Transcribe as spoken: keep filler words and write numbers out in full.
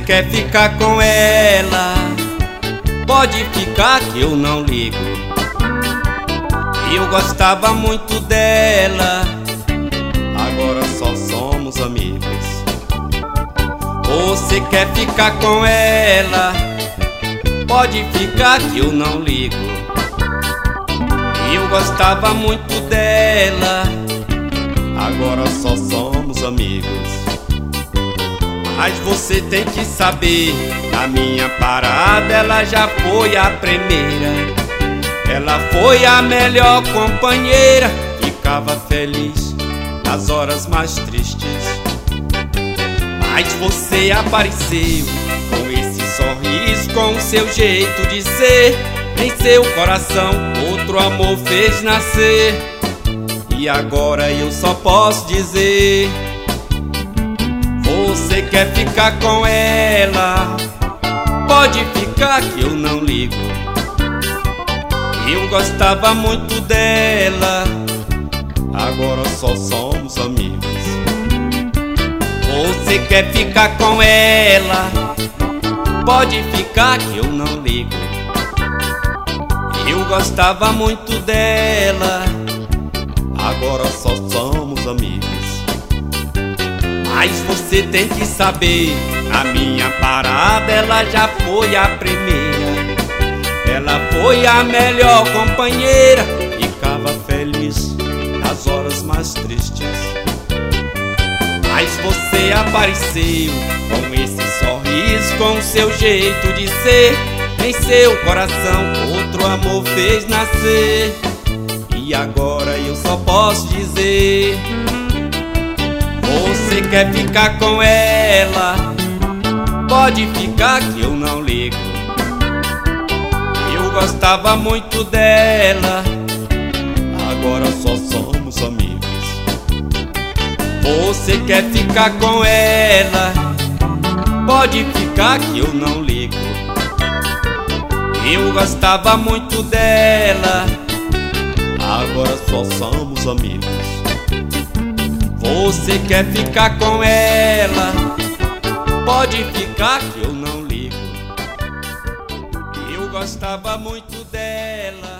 quer ficar com ela, pode ficar que eu não ligo. Eu gostava muito dela, agora só somos amigos. Você quer ficar com ela, pode ficar que eu não ligo. Eu gostava muito dela, agora só somos amigos. Mas você tem que saber, na minha parada ela já foi a primeira. Ela foi a melhor companheira, ficava feliz nas horas mais tristes. Mas você apareceu com esse sorriso, com o seu jeito de ser. Em seu coração outro amor fez nascer. E agora eu só posso dizer: você quer ficar com ela, pode ficar que eu não ligo. Eu gostava muito dela, agora só somos amigos. Você quer ficar com ela, pode ficar que eu não ligo. Eu gostava muito dela, agora só somos amigos. Mas você tem que saber, na minha parada ela já foi a primeira. Ela foi a melhor companheira, ficava feliz nas horas mais tristes. Mas você apareceu com esse sorriso, com o seu jeito de ser. Em seu coração outro amor fez nascer. E agora eu só posso dizer: você quer ficar com ela, pode ficar que eu não ligo. Eu gostava muito dela, agora só somos amigos. Você quer ficar com ela, pode ficar que eu não ligo. Eu gostava muito dela, agora só somos amigos. Você quer ficar com ela, pode ficar que eu não ligo. Eu gostava muito dela,